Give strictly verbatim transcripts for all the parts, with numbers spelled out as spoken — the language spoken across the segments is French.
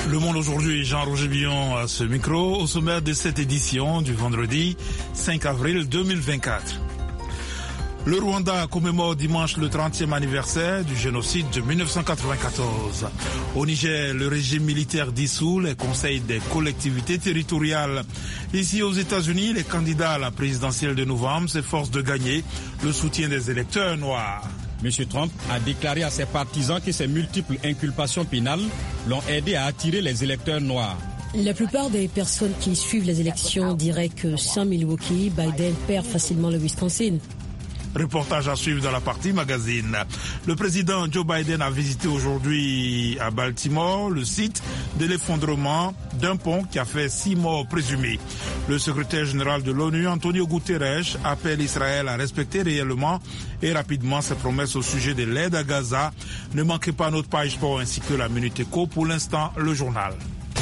Le Monde aujourd'hui, Jean-Roger Billon à ce micro, au sommaire de cette édition du vendredi cinq avril deux mille vingt-quatre. Le Rwanda commémore dimanche le trentième anniversaire du génocide de mille neuf cent quatre-vingt-quatorze. Au Niger, le régime militaire dissout les conseils des collectivités territoriales. Ici aux États-Unis, les candidats à la présidentielle de novembre s'efforcent de gagner le soutien des électeurs noirs. M. Trump a déclaré à ses partisans que ses multiples inculpations pénales l'ont aidé à attirer les électeurs noirs. La plupart des personnes qui suivent les élections diraient que sans Milwaukee, Biden perd facilement le Wisconsin. Reportage à suivre dans la partie magazine. Le président Joe Biden a visité aujourd'hui à Baltimore le site de l'effondrement d'un pont qui a fait six morts présumés. Le secrétaire général de l'ONU, Antonio Guterres, appelle Israël à respecter réellement et rapidement ses promesses au sujet de l'aide à Gaza. Ne manquez pas notre page sport ainsi que la Minute Éco. Pour l'instant, le journal.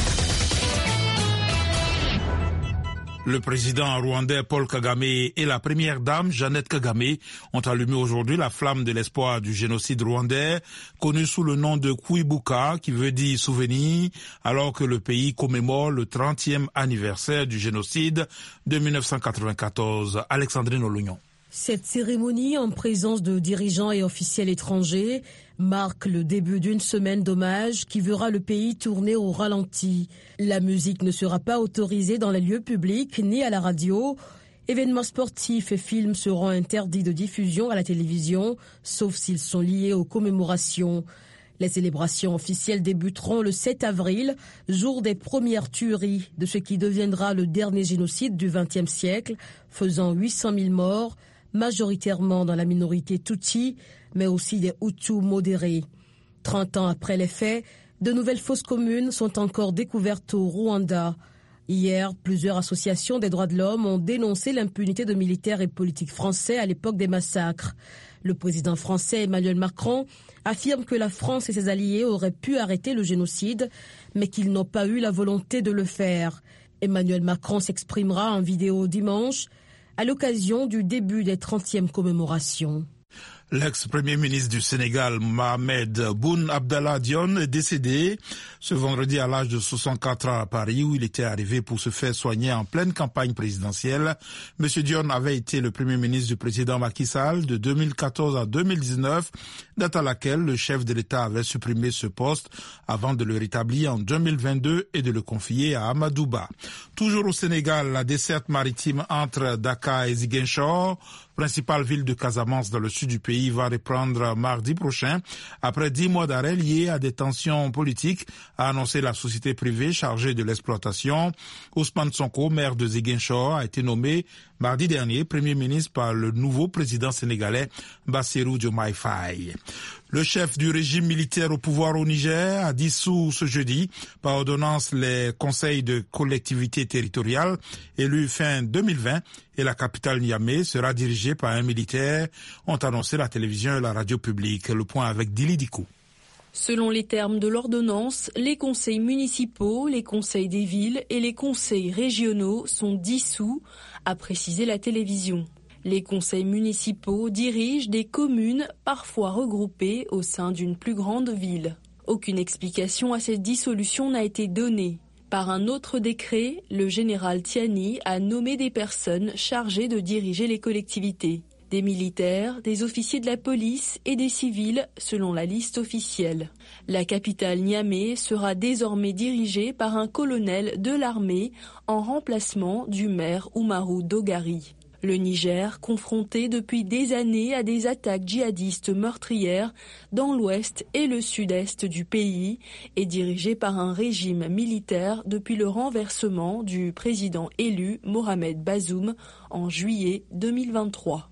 Le président rwandais Paul Kagame et la première dame Jeannette Kagame ont allumé aujourd'hui la flamme de l'espoir du génocide rwandais, connu sous le nom de Kwibuka, qui veut dire souvenir, alors que le pays commémore le trentième anniversaire du génocide de mille neuf cent quatre-vingt-quatorze. Alexandrine Olugnon. Cette cérémonie, en présence de dirigeants et officiels étrangers, marque le début d'une semaine d'hommage qui verra le pays tourner au ralenti. La musique ne sera pas autorisée dans les lieux publics ni à la radio. Événements sportifs et films seront interdits de diffusion à la télévision, sauf s'ils sont liés aux commémorations. Les célébrations officielles débuteront le sept avril, jour des premières tueries de ce qui deviendra le dernier génocide du vingtième siècle, faisant huit cent mille morts, majoritairement dans la minorité Tutsi, mais aussi des Hutus modérés. Trente ans après les faits, de nouvelles fosses communes sont encore découvertes au Rwanda. Hier, plusieurs associations des droits de l'homme ont dénoncé l'impunité de militaires et politiques français à l'époque des massacres. Le président français Emmanuel Macron affirme que la France et ses alliés auraient pu arrêter le génocide, mais qu'ils n'ont pas eu la volonté de le faire. Emmanuel Macron s'exprimera en vidéo dimanche, à l'occasion du début des trentièmes commémorations. L'ex-premier ministre du Sénégal, Mohamed Boun Abdallah Dionne, est décédé ce vendredi à l'âge de soixante-quatre ans à Paris, où il était arrivé pour se faire soigner en pleine campagne présidentielle. Monsieur Dionne avait été le premier ministre du président Macky Sall de deux mille quatorze à deux mille dix-neuf, date à laquelle le chef de l'État avait supprimé ce poste avant de le rétablir en deux mille vingt-deux et de le confier à Amadou Ba. Toujours au Sénégal, la desserte maritime entre Dakar et Ziguinchor, principale ville de Casamance dans le sud du pays, va reprendre mardi prochain après dix mois d'arrêt liés à des tensions politiques, a annoncé la société privée chargée de l'exploitation. Ousmane Sonko, maire de Ziguinchor, a été nommé mardi dernier premier ministre par le nouveau président sénégalais Bassirou Diomaye Faye. Le chef du régime militaire au pouvoir au Niger a dissous ce jeudi par ordonnance les conseils de collectivité territoriale élus fin deux mille vingt et la capitale Niamey sera dirigée par un militaire, ont annoncé la télévision et la radio publique. Le point avec Dili Dikou. Selon les termes de l'ordonnance, les conseils municipaux, les conseils des villes et les conseils régionaux sont dissous, a précisé la télévision. Les conseils municipaux dirigent des communes parfois regroupées au sein d'une plus grande ville. Aucune explication à cette dissolution n'a été donnée. Par un autre décret, le général Tiani a nommé des personnes chargées de diriger les collectivités. Des militaires, des officiers de la police et des civils, selon la liste officielle. La capitale Niamey sera désormais dirigée par un colonel de l'armée en remplacement du maire Oumarou Dogari. Le Niger, confronté depuis des années à des attaques djihadistes meurtrières dans l'ouest et le sud-est du pays, est dirigé par un régime militaire depuis le renversement du président élu Mohamed Bazoum en juillet deux mille vingt-trois.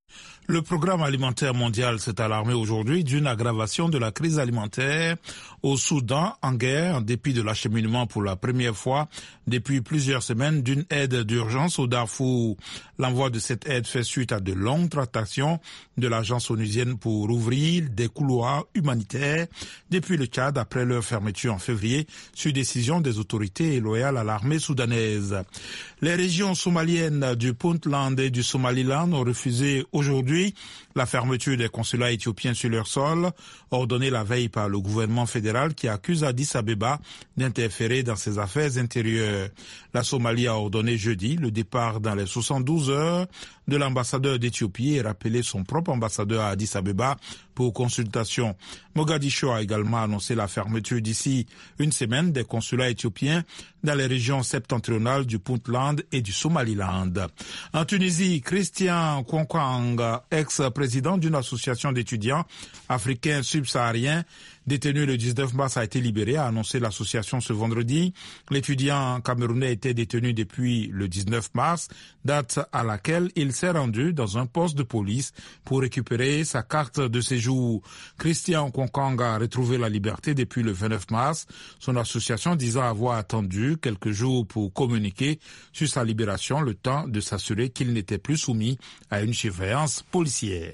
Le programme alimentaire mondial s'est alarmé aujourd'hui d'une aggravation de la crise alimentaire au Soudan en guerre, en dépit de l'acheminement pour la première fois depuis plusieurs semaines d'une aide d'urgence au Darfour. L'envoi de cette aide fait suite à de longues tractations de l'agence onusienne pour ouvrir des couloirs humanitaires depuis le Tchad après leur fermeture en février sur décision des autorités loyales à l'armée soudanaise. Les régions somaliennes du Puntland et du Somaliland ont refusé aujourd'hui aujourd'hui la fermeture des consulats éthiopiens sur leur sol, ordonnée la veille par le gouvernement fédéral qui accuse Addis Abeba d'interférer dans ses affaires intérieures. La Somalie a ordonné jeudi le départ dans les soixante-douze heures de l'ambassadeur d'Éthiopie et rappelé son propre ambassadeur à Addis Abeba pour consultation. Mogadiscio a également annoncé la fermeture d'ici une semaine des consulats éthiopiens dans les régions septentrionales du Puntland et du Somaliland. En Tunisie, Christian Kouankang, ex-président d'une association d'étudiants africains subsahariens, détenu le dix-neuf mars, a été libéré, a annoncé l'association ce vendredi. L'étudiant camerounais était détenu depuis le dix-neuf mars, date à laquelle il s'est rendu dans un poste de police pour récupérer sa carte de séjour. Christian Kouankang a retrouvé la liberté depuis le vingt-neuf mars, son association disant avoir attendu quelques jours pour communiquer sur sa libération, le temps de s'assurer qu'il n'était plus soumis à une surveillance policière.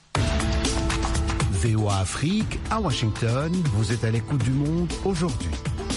V O A Afrique, à Washington, vous êtes à l'écoute du monde aujourd'hui.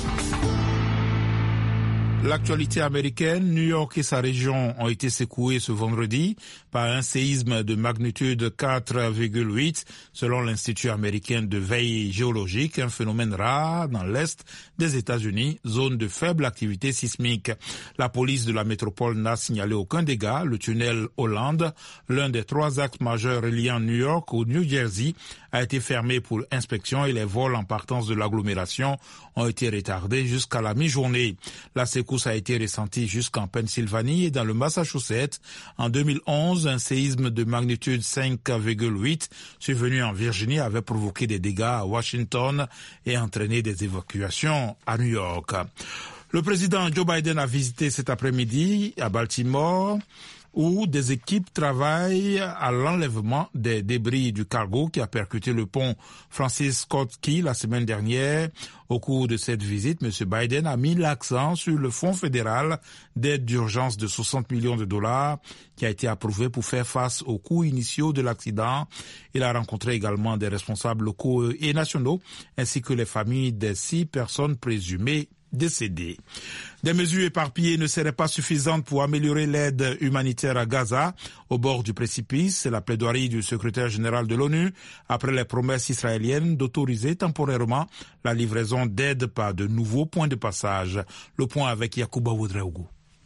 L'actualité américaine, New York et sa région ont été secouées ce vendredi par un séisme de magnitude quatre virgule huit selon l'Institut américain de veille géologique, un phénomène rare dans l'est des États-Unis, zone de faible activité sismique. La police de la métropole n'a signalé aucun dégât. Le tunnel Holland, l'un des trois axes majeurs reliant New York au New Jersey, a été fermé pour inspection et les vols en partance de l'agglomération ont été retardés jusqu'à la mi-journée. La secousse a été ressentie jusqu'en Pennsylvanie et dans le Massachusetts. En deux mille onze, un séisme de magnitude cinq virgule huit survenu en Virginie avait provoqué des dégâts à Washington et entraîné des évacuations à New York. Le président Joe Biden a visité cet après-midi à Baltimore, où des équipes travaillent à l'enlèvement des débris du cargo qui a percuté le pont Francis Scott Key la semaine dernière. Au cours de cette visite, M. Biden a mis l'accent sur le fonds fédéral d'aide d'urgence de soixante millions de dollars qui a été approuvé pour faire face aux coûts initiaux de l'accident. Il a rencontré également des responsables locaux et nationaux ainsi que les familles des six personnes présumées décédés. Des mesures éparpillées ne seraient pas suffisantes pour améliorer l'aide humanitaire à Gaza, au bord du précipice. C'est la plaidoirie du secrétaire général de l'ONU après les promesses israéliennes d'autoriser temporairement la livraison d'aide par de nouveaux points de passage. Le point avec Yacouba Ouedraogo.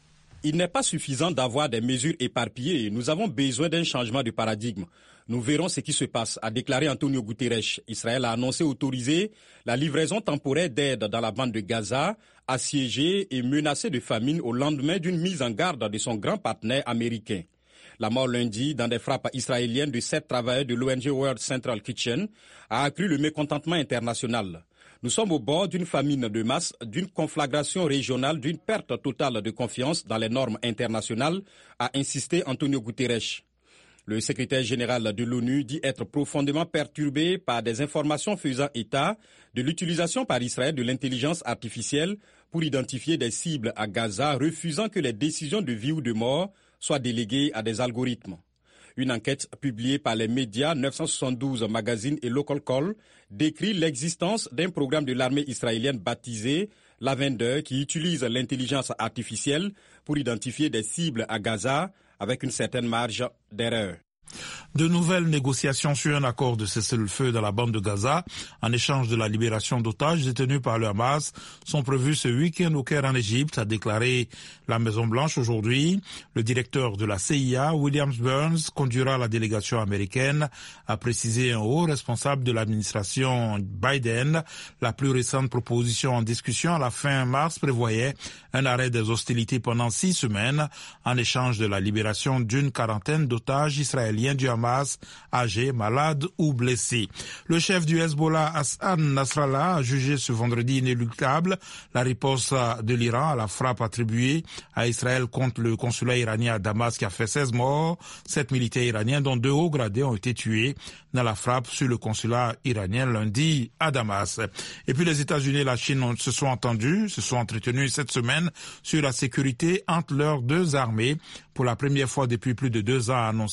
Il n'est pas suffisant d'avoir des mesures éparpillées. Nous avons besoin d'un changement de paradigme. Nous verrons ce qui se passe, a déclaré Antonio Guterres. Israël a annoncé autoriser la livraison temporaire d'aide dans la bande de Gaza, assiégée et menacée de famine au lendemain d'une mise en garde de son grand partenaire américain. La mort lundi dans des frappes israéliennes de sept travailleurs de l'O N G World Central Kitchen a accru le mécontentement international. Nous sommes au bord d'une famine de masse, d'une conflagration régionale, d'une perte totale de confiance dans les normes internationales, a insisté Antonio Guterres. Le secrétaire général de l'ONU dit être profondément perturbé par des informations faisant état de l'utilisation par Israël de l'intelligence artificielle pour identifier des cibles à Gaza, refusant que les décisions de vie ou de mort soient déléguées à des algorithmes. Une enquête publiée par les médias neuf cent soixante-douze Magazine et Local Call décrit l'existence d'un programme de l'armée israélienne baptisé Lavender qui utilise l'intelligence artificielle pour identifier des cibles à Gaza avec une certaine marge d'erreur. De nouvelles négociations sur un accord de cessez-le-feu dans la bande de Gaza en échange de la libération d'otages détenus par le Hamas sont prévues ce week-end au Caire en Égypte, a déclaré la Maison-Blanche aujourd'hui. Le directeur de la C I A, William Burns, conduira la délégation américaine, a précisé un haut responsable de l'administration Biden. La plus récente proposition en discussion à la fin mars prévoyait un arrêt des hostilités pendant six semaines en échange de la libération d'une quarantaine d'otages israéliens du Hamas âgés, malades ou blessés. Le chef du Hezbollah, Hassan Nasrallah, a jugé ce vendredi inéluctable la riposte de l'Iran à la frappe attribuée à Israël contre le consulat iranien à Damas qui a fait seize morts. Sept militaires iraniens, dont deux hauts gradés, ont été tués dans la frappe sur le consulat iranien lundi à Damas. Et puis les États-Unis et la Chine se sont entendus, se sont entretenus cette semaine sur la sécurité entre leurs deux armées. Pour la première fois depuis plus de deux ans, a annoncé aujourd'hui la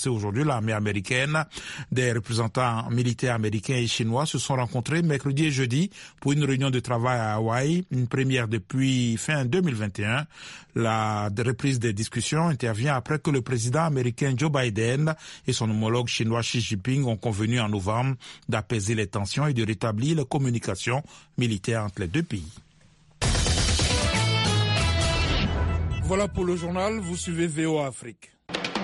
l'armée américaine. Des représentants militaires américains et chinois se sont rencontrés mercredi et jeudi pour une réunion de travail à Hawaï, une première depuis fin deux mille vingt et un. La reprise des discussions intervient après que le président américain Joe Biden et son homologue chinois Xi Jinping ont convenu en novembre d'apaiser les tensions et de rétablir les communications militaires entre les deux pays. Voilà pour le journal, vous suivez V O A Afrique.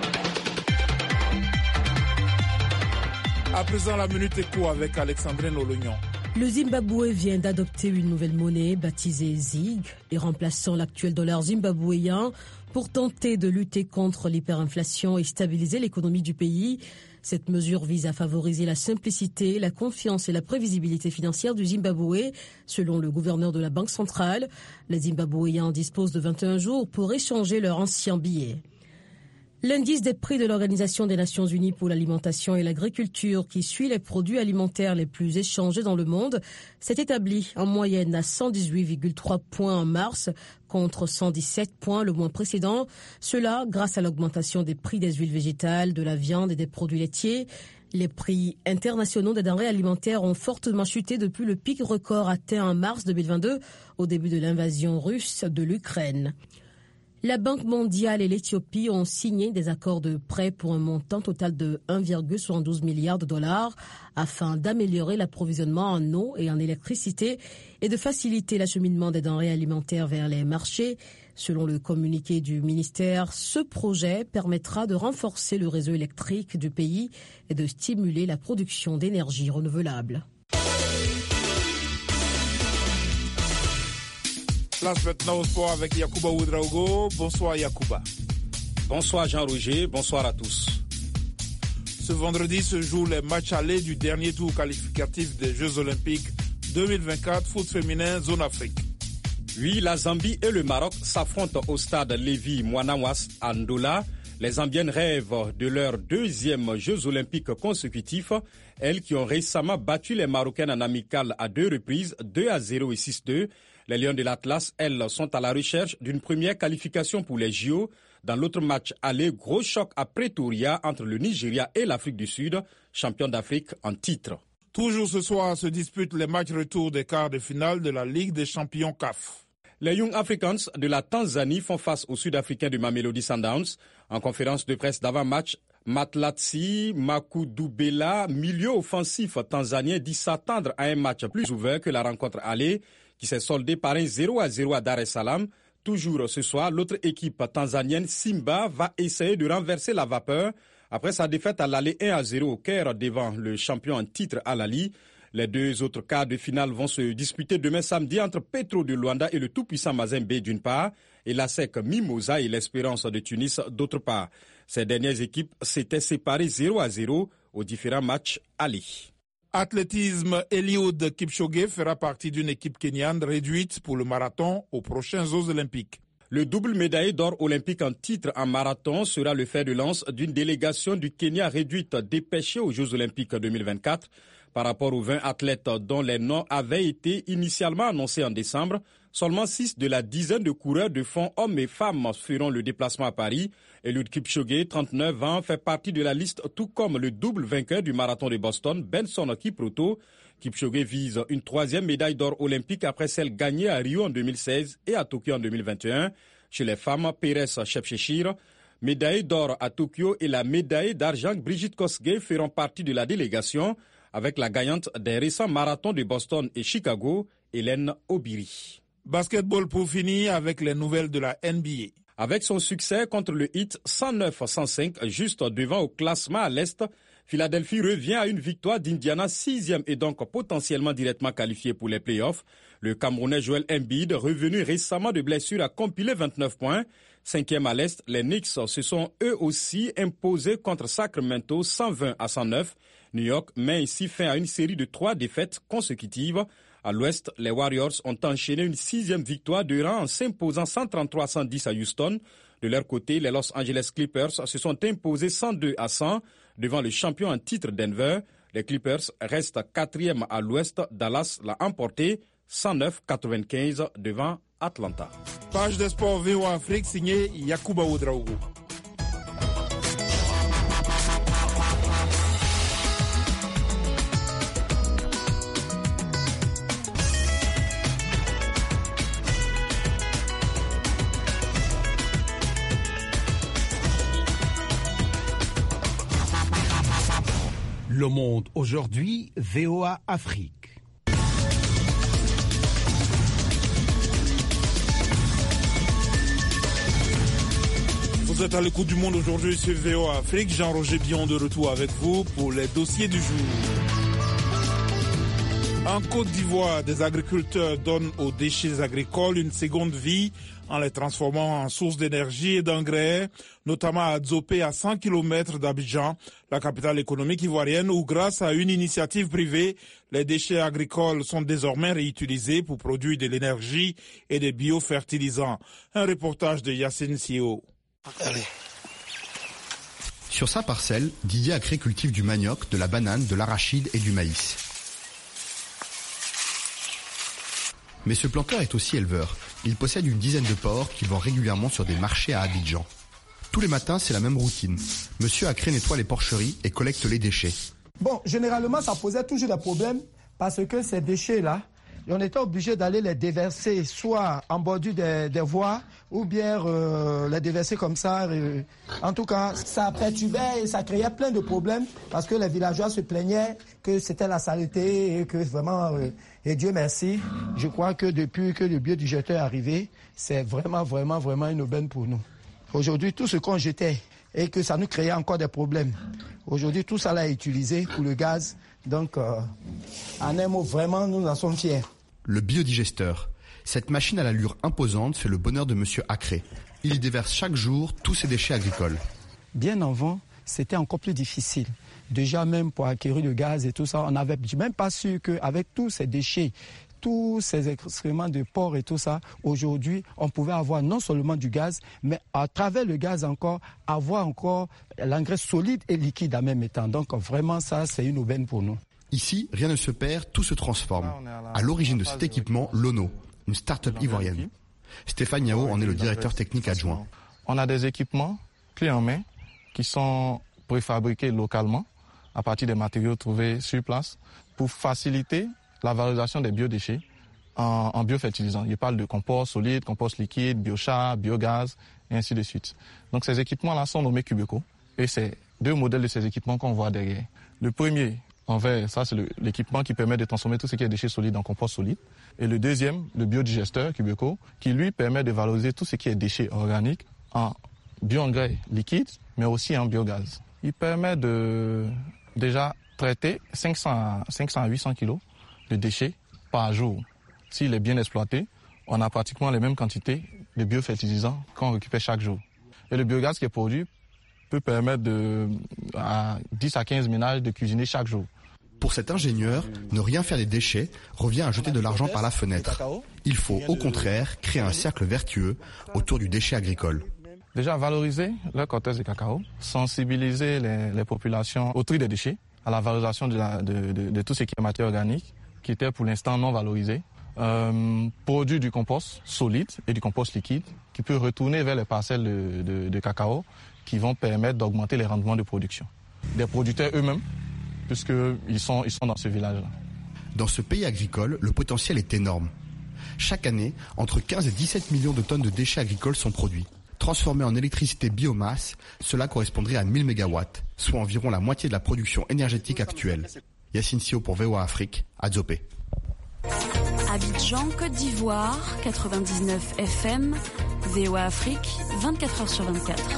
À présent, la Minute Éco avec Alexandrine Olognon. Le Zimbabwe vient d'adopter une nouvelle monnaie baptisée Zig et remplaçant l'actuel dollar zimbabwéen pour tenter de lutter contre l'hyperinflation et stabiliser l'économie du pays. Cette mesure vise à favoriser la simplicité, la confiance et la prévisibilité financière du Zimbabwe, selon le gouverneur de la Banque centrale. Les Zimbabwéens disposent de vingt et un jours pour échanger leur ancien billet. L'indice des prix de l'Organisation des Nations Unies pour l'alimentation et l'agriculture, qui suit les produits alimentaires les plus échangés dans le monde, s'est établi en moyenne à cent dix-huit virgule trois points en mars, contre cent dix-sept points le mois précédent. Cela grâce à l'augmentation des prix des huiles végétales, de la viande et des produits laitiers. Les prix internationaux des denrées alimentaires ont fortement chuté depuis le pic record atteint en mars deux mille vingt-deux, au début de l'invasion russe de l'Ukraine. La Banque mondiale et l'Éthiopie ont signé des accords de prêt pour un montant total de un virgule soixante-douze milliard de dollars afin d'améliorer l'approvisionnement en eau et en électricité et de faciliter l'acheminement des denrées alimentaires vers les marchés. Selon le communiqué du ministère, ce projet permettra de renforcer le réseau électrique du pays et de stimuler la production d'énergie renouvelable. Place maintenant au sport avec Yacouba Ouedraogo. Bonsoir Yacouba. Bonsoir Jean-Roger, bonsoir à tous. Ce vendredi se jouent les matchs allés du dernier tour qualificatif des Jeux Olympiques deux mille vingt-quatre, foot féminin, zone Afrique. Oui, la Zambie et le Maroc s'affrontent au stade Lévi Mouanawas à Ndola. Les Zambiennes rêvent de leurs deuxième Jeux Olympiques consécutifs, elles qui ont récemment battu les Marocaines en amical à deux reprises, deux à zéro et six à deux. Les Lions de l'Atlas, elles, sont à la recherche d'une première qualification pour les J O. Dans l'autre match aller, gros choc à Pretoria entre le Nigeria et l'Afrique du Sud, champion d'Afrique en titre. Toujours ce soir se disputent les matchs retour des quarts de finale de la Ligue des champions C A F. Les Young Africans de la Tanzanie font face aux Sud-Africains du Mamelodi Sundowns. En conférence de presse d'avant-match, Matlatsi Makudubela, milieu offensif tanzanien, dit s'attendre à un match plus ouvert que la rencontre aller, qui s'est soldée par un zéro à zéro à Dar es Salaam. Toujours ce soir, l'autre équipe tanzanienne, Simba, va essayer de renverser la vapeur après sa défaite à l'aller un à zéro au Caire devant le champion en titre Al-Ahly. Les deux autres quarts de finale vont se disputer demain samedi entre Petro de Luanda et le tout-puissant Mazembe d'une part, et la S E C Mimosa et l'Espérance de Tunis d'autre part. Ces dernières équipes s'étaient séparées zéro à zéro aux différents matchs aller. Athlétisme, Eliud Kipchoge fera partie d'une équipe kenyane réduite pour le marathon aux prochains Jeux Olympiques. Le double médaillé d'or olympique en titre en marathon sera le fer de lance d'une délégation du Kenya réduite dépêchée aux Jeux Olympiques deux mille vingt-quatre. Par rapport aux vingt athlètes dont les noms avaient été initialement annoncés en décembre, seulement six de la dizaine de coureurs de fond hommes et femmes feront le déplacement à Paris. Eliud Kipchoge, trente-neuf ans, fait partie de la liste, tout comme le double vainqueur du marathon de Boston, Benson Kipruto. Kipchoge vise une troisième médaille d'or olympique après celle gagnée à Rio en deux mille seize et à Tokyo en deux mille vingt et un. Chez les femmes, Pérez Chepchechir, médaille d'or à Tokyo, et la médaille d'argent Brigitte Kosgei feront partie de la délégation, avec la gagnante des récents marathons de Boston et Chicago, Hélène Obiri. Basketball pour finir avec les nouvelles de la N B A. Avec son succès contre le Heat cent neuf à cent cinq, juste devant au classement à l'Est, Philadelphie revient à une victoire d'Indiana, sixième et donc potentiellement directement qualifié pour les playoffs. Le Camerounais Joel Embiid, revenu récemment de blessure, a compilé vingt-neuf points. Cinquième à l'Est, les Knicks se sont eux aussi imposés contre Sacramento cent vingt à cent neuf. New York met ici fin à une série de trois défaites consécutives. À l'Ouest, les Warriors ont enchaîné une sixième victoire de rang en s'imposant cent trente-trois à cent dix à Houston. De leur côté, les Los Angeles Clippers se sont imposés cent deux à cent devant le champion en titre Denver. Les Clippers restent quatrième à l'Ouest. Dallas l'a emporté cent neuf à quatre-vingt-quinze devant Atlanta. Page de sport V O A Afrique signée Yacouba Ouedraogo. Le Monde aujourd'hui, V O A Afrique. Vous êtes à l'écoute du Monde aujourd'hui sur V O A Afrique. Jean-Roger Bion de retour avec vous pour les dossiers du jour. En Côte d'Ivoire, des agriculteurs donnent aux déchets agricoles une seconde vie en les transformant en source d'énergie et d'engrais, notamment à Dzopé, à cent kilomètres d'Abidjan, la capitale économique ivoirienne, où grâce à une initiative privée, les déchets agricoles sont désormais réutilisés pour produire de l'énergie et des biofertilisants. Un reportage de Yacine Sio. Allez. Sur sa parcelle, Didier Acré cultive du manioc, de la banane, de l'arachide et du maïs. Mais ce planteur est aussi éleveur. Il possède une dizaine de porcs qu'il vend régulièrement sur des marchés à Abidjan. Tous les matins, c'est la même routine. Monsieur Acré nettoie les porcheries et collecte les déchets. Bon, généralement, ça posait toujours des problèmes parce que ces déchets-là, on était obligé d'aller les déverser soit en bordure des, des voies ou bien euh, les déverser comme ça. Euh, en tout cas, ça perturbait et ça créait plein de problèmes parce que les villageois se plaignaient que c'était la saleté et que vraiment, euh, et Dieu merci, je crois que depuis que le biodigesteur est arrivé, c'est vraiment, vraiment, vraiment une aubaine pour nous. Aujourd'hui, tout ce qu'on jetait et que ça nous créait encore des problèmes, aujourd'hui, tout ça là est utilisé pour le gaz. Donc, euh, en un mot, vraiment, nous en sommes fiers. Le biodigesteur. Cette machine à l'allure imposante fait le bonheur de Monsieur Acré. Il y déverse chaque jour tous ses déchets agricoles. Bien avant, c'était encore plus difficile. Déjà même pour acquérir le gaz et tout ça, on n'avait même pas su qu'avec tous ces déchets, tous ces excréments de porc et tout ça, aujourd'hui, on pouvait avoir non seulement du gaz, mais à travers le gaz encore, avoir encore l'engrais solide et liquide en même temps. Donc vraiment, ça, c'est une aubaine pour nous. Ici, rien ne se perd, tout se transforme. À l'origine de cet équipement, Lono, une start-up ivoirienne. Stéphane Yao en est le directeur technique adjoint. On a des équipements clés en main qui sont préfabriqués localement à partir des matériaux trouvés sur place pour faciliter la valorisation des biodéchets en, en biofertilisants. Il parle de compost solide, compost liquide, biochar, biogaz, et ainsi de suite. Donc ces équipements-là sont nommés Cubeco et c'est deux modèles de ces équipements qu'on voit derrière. Le premier, en vert, ça c'est le, l'équipement qui permet de transformer tout ce qui est déchets solides en compost solide. Et le deuxième, le biodigesteur Cubeco, qui lui permet de valoriser tout ce qui est déchets organiques en bioengrais liquide, mais aussi en biogaz. Il permet de déjà traiter cinq cents à huit cents kilos de déchets par jour. S'il est bien exploité, on a pratiquement les mêmes quantités de biofertilisants qu'on récupère chaque jour. Et le biogaz qui est produit peut permettre de, à dix à quinze ménages de cuisiner chaque jour. Pour cet ingénieur, ne rien faire des déchets revient à jeter de l'argent par la fenêtre. Il faut au contraire créer un cercle vertueux autour du déchet agricole. Déjà valoriser le cortège de cacao, sensibiliser les, les populations au tri des déchets, à la valorisation de, la, de, de, de tout ce qui est matière organique, qui était pour l'instant non valorisé. Euh, produire du compost solide et du compost liquide qui peut retourner vers les parcelles de, de, de cacao qui vont permettre d'augmenter les rendements de production. Des producteurs eux-mêmes, puisqu'ils sont, ils sont dans ce village-là. Dans ce pays agricole, le potentiel est énorme. Chaque année, entre quinze et dix-sept millions de tonnes de déchets agricoles sont produits. Transformés en électricité biomasse, cela correspondrait à mille mégawatts, soit environ la moitié de la production énergétique actuelle. Yacine Sio pour V O A Afrique, à Dzopé. Abidjan, Côte d'Ivoire, quatre-vingt-dix-neuf F M, V O A Afrique, vingt-quatre heures sur vingt-quatre.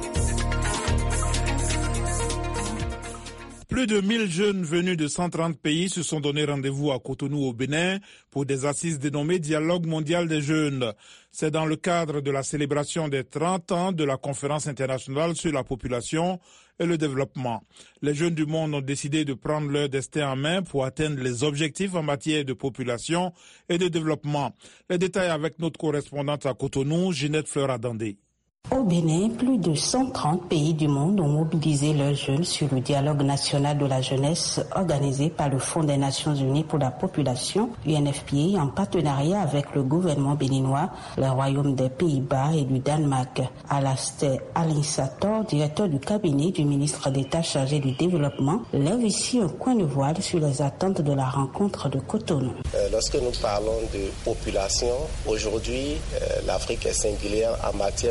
Plus de mille jeunes venus de cent trente pays se sont donné rendez-vous à Cotonou au Bénin pour des assises dénommées Dialogue mondial des jeunes. C'est dans le cadre de la célébration des trente ans de la conférence internationale sur la population et le développement. Les jeunes du monde ont décidé de prendre leur destin en main pour atteindre les objectifs en matière de population et de développement. Les détails avec notre correspondante à Cotonou, Ginette Fleur-Adandé. Au Bénin, plus de cent trente pays du monde ont mobilisé leurs jeunes sur le dialogue national de la jeunesse organisé par le Fonds des Nations Unies pour la population, U N F P A, en partenariat avec le gouvernement béninois, le Royaume des Pays-Bas et du Danemark. Alastair Alinsator, directeur du cabinet du ministre d'État chargé du développement, lève ici un coin de voile sur les attentes de la rencontre de Cotonou. Euh, lorsque nous parlons de population, aujourd'hui, euh, l'Afrique est singulière en matière justement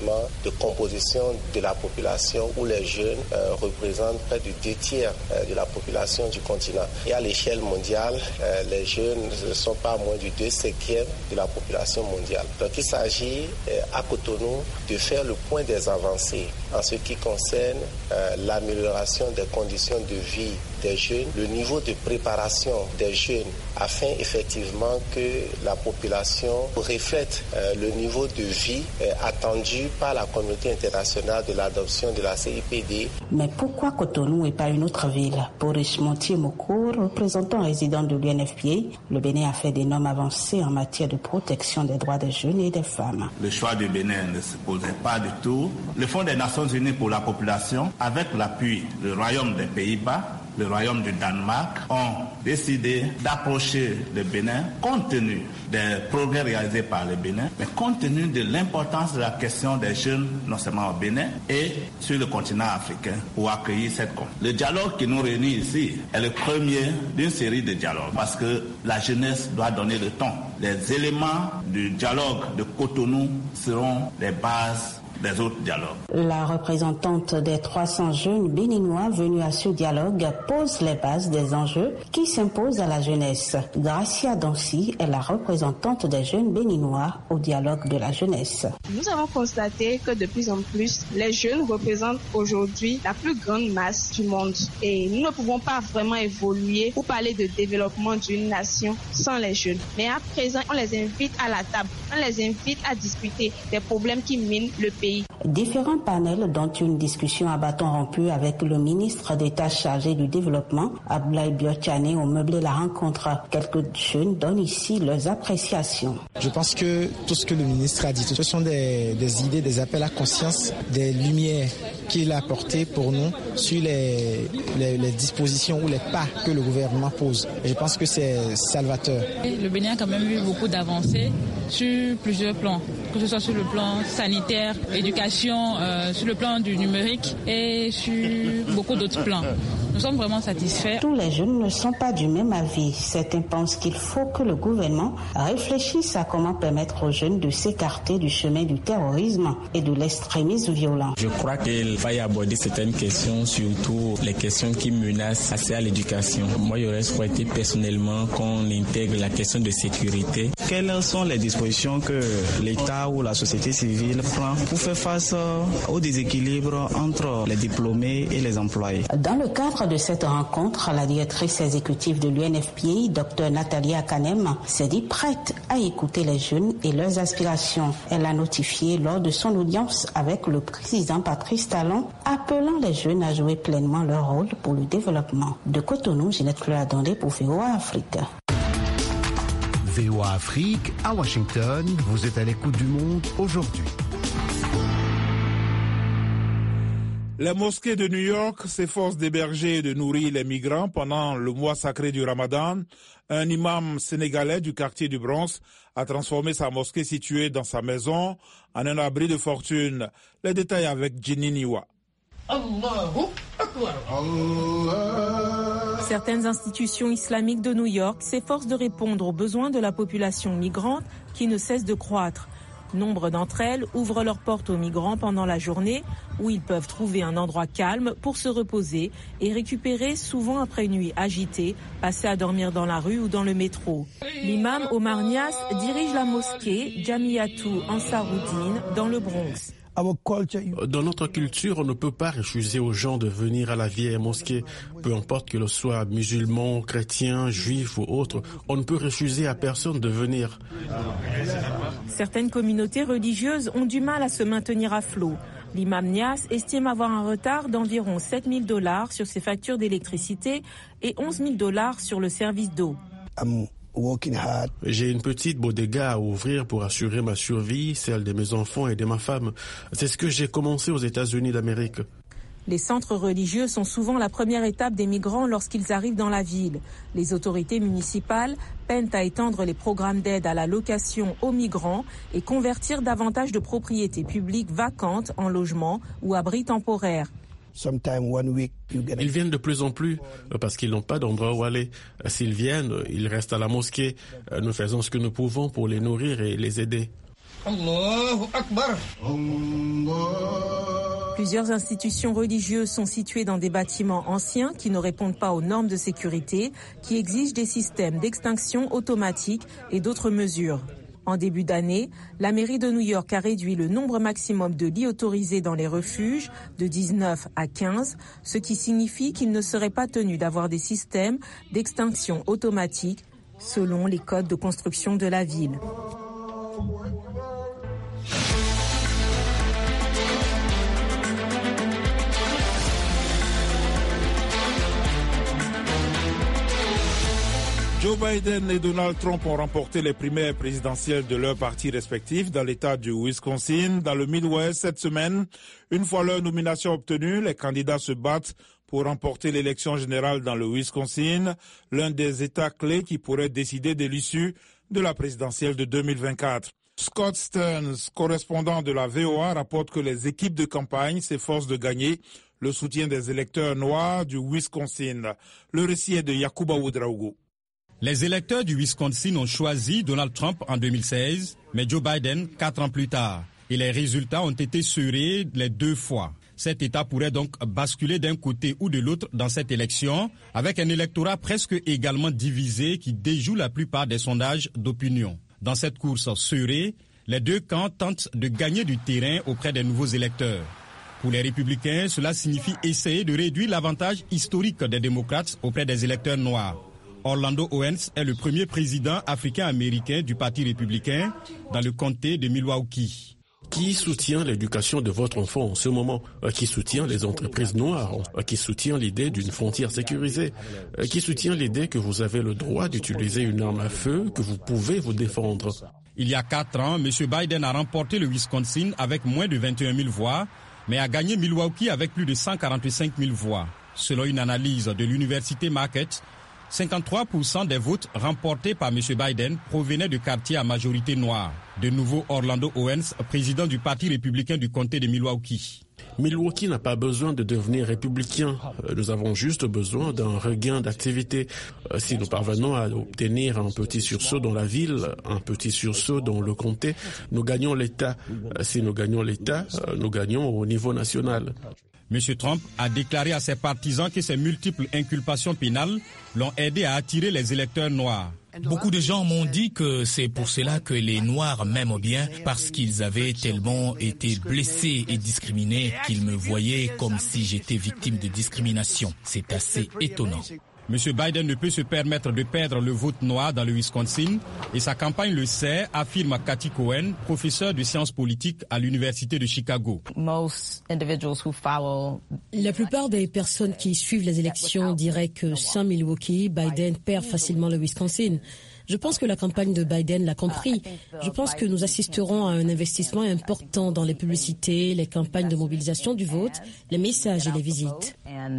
éléments de composition de la population où les jeunes euh, représentent près de deux tiers euh, de la population du continent. Et à l'échelle mondiale, euh, les jeunes ne sont pas moins du deux cinquièmes de la population mondiale. Donc il s'agit euh, à Cotonou de faire le point des avancées en ce qui concerne euh, l'amélioration des conditions de vie des jeunes, le niveau de préparation des jeunes, afin effectivement que la population reflète euh, le niveau de vie euh, attendu par la communauté internationale de l'adoption de la C I P D. Mais pourquoi Cotonou et pas une autre ville? Pour Richmontier Moko, représentant résident de l'U N F P A, le Bénin a fait d'énormes avancées en matière de protection des droits des jeunes et des femmes. Le choix du Bénin ne se posait pas du tout. Le Fonds des Nations Unies pour la population, avec l'appui du Royaume des Pays-Bas, le Royaume du Danemark, ont décidé d'approcher le Bénin compte tenu des progrès réalisés par le Bénin, mais compte tenu de l'importance de la question des jeunes, non seulement au Bénin et sur le continent africain, pour accueillir cette conférence. Le dialogue qui nous réunit ici est le premier d'une série de dialogues, parce que la jeunesse doit donner le ton. Les éléments du dialogue de Cotonou seront les bases des autres dialogues. La représentante des trois cents jeunes béninois venus à ce dialogue pose les bases des enjeux qui s'imposent à la jeunesse. Gracia Dancy est la représentante des jeunes béninois au dialogue de la jeunesse. Nous avons constaté que de plus en plus, les jeunes représentent aujourd'hui la plus grande masse du monde. Et nous ne pouvons pas vraiment évoluer ou parler de développement d'une nation sans les jeunes. Mais à présent, on les invite à la table, on les invite à discuter des problèmes qui minent le pays. Différents panels, dont une discussion à bâton rompu avec le ministre d'État chargé du développement, Abdoulaye Biotchane, ont meublé la rencontre. Quelques jeunes donnent ici leurs appréciations. Je pense que tout ce que le ministre a dit, ce sont des, des idées, des appels à conscience, des lumières qu'il a apportées pour nous sur les, les, les dispositions ou les pas que le gouvernement pose. Et je pense que c'est salvateur. Le Bénin a quand même eu beaucoup d'avancées sur plusieurs plans, que ce soit sur le plan sanitaire, éducation, euh, sur le plan du numérique et sur beaucoup d'autres plans. Nous sommes vraiment satisfaits. Tous les jeunes ne sont pas du même avis. Certains pensent qu'il faut que le gouvernement réfléchisse à comment permettre aux jeunes de s'écarter du chemin du terrorisme et de l'extrémisme violent. Je crois qu'il va y aborder certaines questions, surtout les questions qui menacent assez à l'éducation. Moi, j'aurais souhaité personnellement qu'on intègre la question de sécurité. Quelles sont les dispositions que l'État ou la société civile prend pour faire face au déséquilibre entre les diplômés et les employés? Dans le cadre de cette rencontre, la directrice exécutive de l'U N F P A, Dr Nathalie Akanem, s'est dit prête à écouter les jeunes et leurs aspirations. Elle a notifié lors de son audience avec le président Patrice Talon, appelant les jeunes à jouer pleinement leur rôle pour le développement. De Cotonou, Ginette Fleur-Adondé pour V O A Afrique. V O A Afrique, à Washington, vous êtes à l'écoute du monde aujourd'hui. Les mosquées de New York s'efforcent d'héberger et de nourrir les migrants pendant le mois sacré du Ramadan. Un imam sénégalais du quartier du Bronx a transformé sa mosquée située dans sa maison en un abri de fortune. Les détails avec Jenny Niwa. Certaines institutions islamiques de New York s'efforcent de répondre aux besoins de la population migrante qui ne cesse de croître. Nombre d'entre elles ouvrent leurs portes aux migrants pendant la journée où ils peuvent trouver un endroit calme pour se reposer et récupérer, souvent après une nuit agitée, passer à dormir dans la rue ou dans le métro. L'imam Omar Nias dirige la mosquée Jamiatou Ansaroudine dans le Bronx. Dans notre culture, on ne peut pas refuser aux gens de venir à la vieille mosquée. Peu importe que l'on soit musulman, chrétien, juif ou autre, on ne peut refuser à personne de venir. Certaines communautés religieuses ont du mal à se maintenir à flot. L'imam Nias estime avoir un retard d'environ sept mille dollars sur ses factures d'électricité et onze mille dollars sur le service d'eau. J'ai une petite bodega à ouvrir pour assurer ma survie, celle de mes enfants et de ma femme. C'est ce que j'ai commencé aux États-Unis d'Amérique. Les centres religieux sont souvent la première étape des migrants lorsqu'ils arrivent dans la ville. Les autorités municipales peinent à étendre les programmes d'aide à la location aux migrants et convertir davantage de propriétés publiques vacantes en logements ou abris temporaires. Ils viennent de plus en plus parce qu'ils n'ont pas d'endroit où aller. S'ils viennent, ils restent à la mosquée. Nous faisons ce que nous pouvons pour les nourrir et les aider. Allahu Akbar. Plusieurs institutions religieuses sont situées dans des bâtiments anciens qui ne répondent pas aux normes de sécurité, qui exigent des systèmes d'extinction automatique et d'autres mesures. En début d'année, la mairie de New York a réduit le nombre maximum de lits autorisés dans les refuges de dix-neuf à quinze, ce qui signifie qu'ils ne seraient pas tenus d'avoir des systèmes d'extinction automatique selon les codes de construction de la ville. Joe Biden et Donald Trump ont remporté les primaires présidentielles de leurs partis respectifs dans l'État du Wisconsin, dans le Midwest cette semaine. Une fois leur nomination obtenue, les candidats se battent pour remporter l'élection générale dans le Wisconsin, l'un des États clés qui pourrait décider de l'issue de la présidentielle de deux mille vingt-quatre. Scott Stearns, correspondant de la V O A, rapporte que les équipes de campagne s'efforcent de gagner le soutien des électeurs noirs du Wisconsin. Le récit est de Yacouba Ouedraogo. Les électeurs du Wisconsin ont choisi Donald Trump en deux mille seize, mais Joe Biden quatre ans plus tard. Et les résultats ont été serrés les deux fois. Cet État pourrait donc basculer d'un côté ou de l'autre dans cette élection, avec un électorat presque également divisé qui déjoue la plupart des sondages d'opinion. Dans cette course serrée, les deux camps tentent de gagner du terrain auprès des nouveaux électeurs. Pour les républicains, cela signifie essayer de réduire l'avantage historique des démocrates auprès des électeurs noirs. Orlando Owens est le premier président africain-américain du Parti républicain dans le comté de Milwaukee. Qui soutient l'éducation de votre enfant en ce moment? Qui soutient les entreprises noires? Qui soutient l'idée d'une frontière sécurisée? Qui soutient l'idée que vous avez le droit d'utiliser une arme à feu, que vous pouvez vous défendre? Il y a quatre ans, M. Biden a remporté le Wisconsin avec moins de vingt et un mille voix, mais a gagné Milwaukee avec plus de cent quarante-cinq mille voix. Selon une analyse de l'université Marquette, cinquante-trois pour cent des votes remportés par M. Biden provenaient de quartiers à majorité noire. De nouveau, Orlando Owens, président du Parti républicain du comté de Milwaukee. Milwaukee n'a pas besoin de devenir républicain. Nous avons juste besoin d'un regain d'activité. Si nous parvenons à obtenir un petit sursaut dans la ville, un petit sursaut dans le comté, nous gagnons l'État. Si nous gagnons l'État, nous gagnons au niveau national. M. Trump a déclaré à ses partisans que ses multiples inculpations pénales l'ont aidé à attirer les électeurs noirs. Beaucoup de gens m'ont dit que c'est pour cela que les Noirs m'aiment bien, parce qu'ils avaient tellement été blessés et discriminés qu'ils me voyaient comme si j'étais victime de discrimination. C'est assez étonnant. M. Biden ne peut se permettre de perdre le vote noir dans le Wisconsin et sa campagne le sait, affirme Cathy Cohen, professeure de sciences politiques à l'Université de Chicago. La plupart des personnes qui suivent les élections diraient que sans Milwaukee, Biden perd facilement le Wisconsin. Je pense que la campagne de Biden l'a compris. Je pense que nous assisterons à un investissement important dans les publicités, les campagnes de mobilisation du vote, les messages et les visites.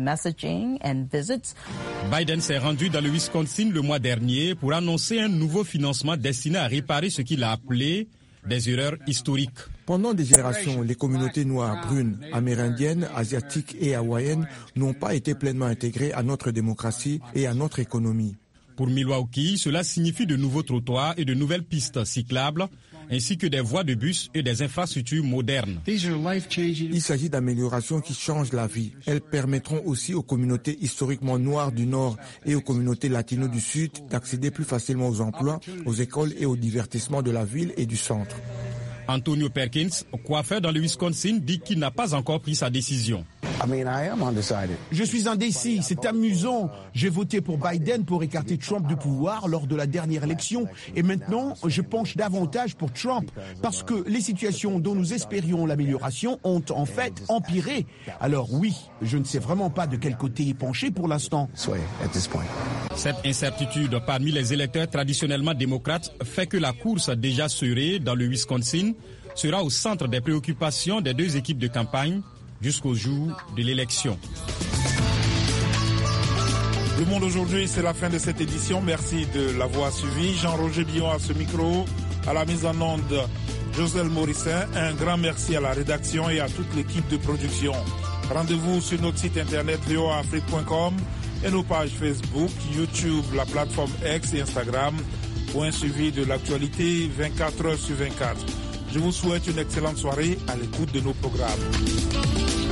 Biden s'est rendu dans le Wisconsin le mois dernier pour annoncer un nouveau financement destiné à réparer ce qu'il a appelé des erreurs historiques. Pendant des générations, les communautés noires, brunes, amérindiennes, asiatiques et hawaïennes n'ont pas été pleinement intégrées à notre démocratie et à notre économie. Pour Milwaukee, cela signifie de nouveaux trottoirs et de nouvelles pistes cyclables, ainsi que des voies de bus et des infrastructures modernes. Il s'agit d'améliorations qui changent la vie. Elles permettront aussi aux communautés historiquement noires du Nord et aux communautés latino du Sud d'accéder plus facilement aux emplois, aux écoles et au divertissement de la ville et du centre. Antonio Perkins, coiffeur dans le Wisconsin, dit qu'il n'a pas encore pris sa décision. Je suis indécis, c'est amusant. J'ai voté pour Biden pour écarter Trump du pouvoir lors de la dernière élection et maintenant je penche davantage pour Trump parce que les situations dont nous espérions l'amélioration ont en fait empiré. Alors oui, je ne sais vraiment pas de quel côté y pencher pour l'instant. Cette incertitude parmi les électeurs traditionnellement démocrates fait que la course déjà serrée dans le Wisconsin sera au centre des préoccupations des deux équipes de campagne jusqu'au jour de l'élection. Le Monde aujourd'hui, c'est la fin de cette édition. Merci de l'avoir suivi. Jean-Roger Billon à ce micro, à la mise en onde, Joselle Morissin. Un grand merci à la rédaction et à toute l'équipe de production. Rendez-vous sur notre site internet v o a afrique point com et nos pages Facebook, YouTube, la plateforme X et Instagram pour un suivi de l'actualité vingt-quatre heures sur vingt-quatre. Je vous souhaite une excellente soirée à l'écoute de nos programmes.